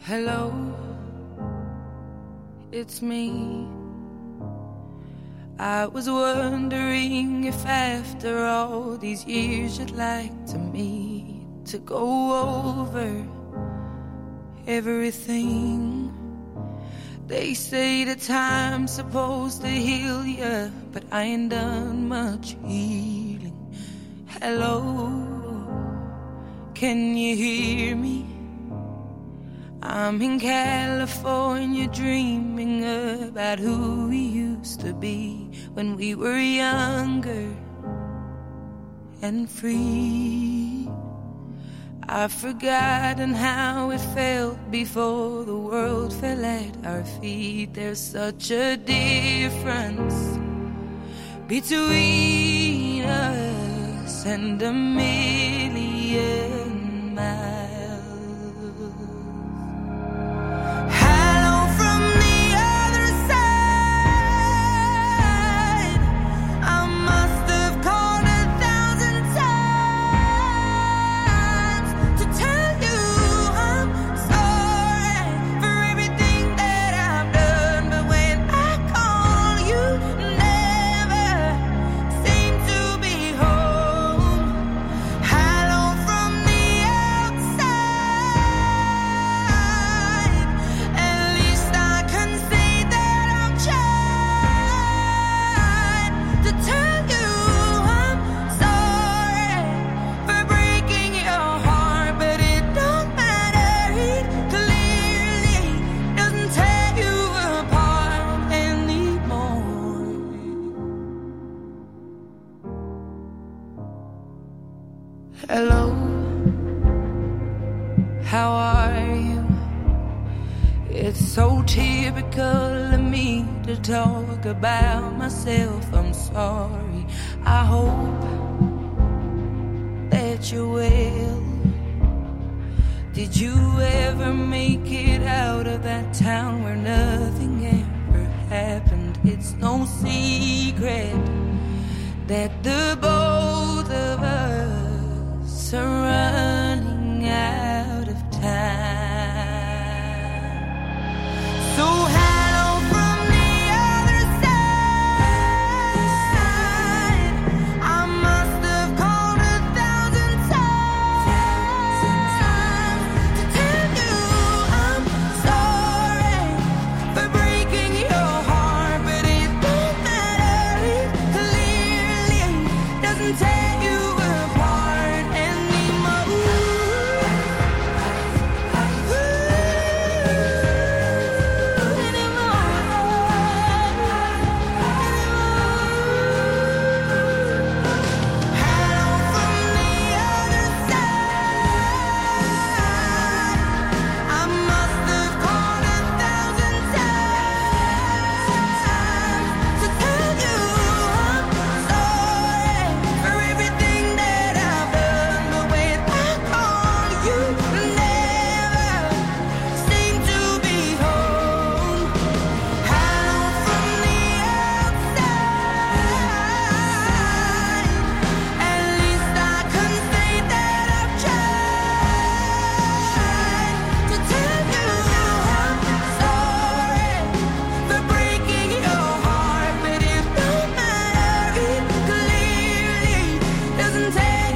Hello, it's me. I was wondering if after all these years you'd like to meet to go over everything. They say the time's supposed to heal ya, but I ain't done much healing. Hello, can you hear me? I'm in California dreaming about who we used to be when we were younger and free. I've forgotten how it felt before the world fell at our feet. There's such a difference between us and a million miles. Hello, how are you? It's so typical of me to talk about myself. I'm sorry. I hope that you're well. Did you ever make it out of that town where nothing ever happened? It's no secret that the both of us are running out of time. So hello from the other side. I must have called 1,000 times to tell you I'm sorry for breaking your heart, but it don't matter. It clearly doesn't tear you apart anymore. Hello from the other side. I must have called 1,000 times to tell you I'm sorry for everything that I've done, but when I call you, never seem to be home. Hello from the outside. At least I can say that I've tried to tell you I'm sorry for breaking your heart, but it don't matter. It clearly doesn't tear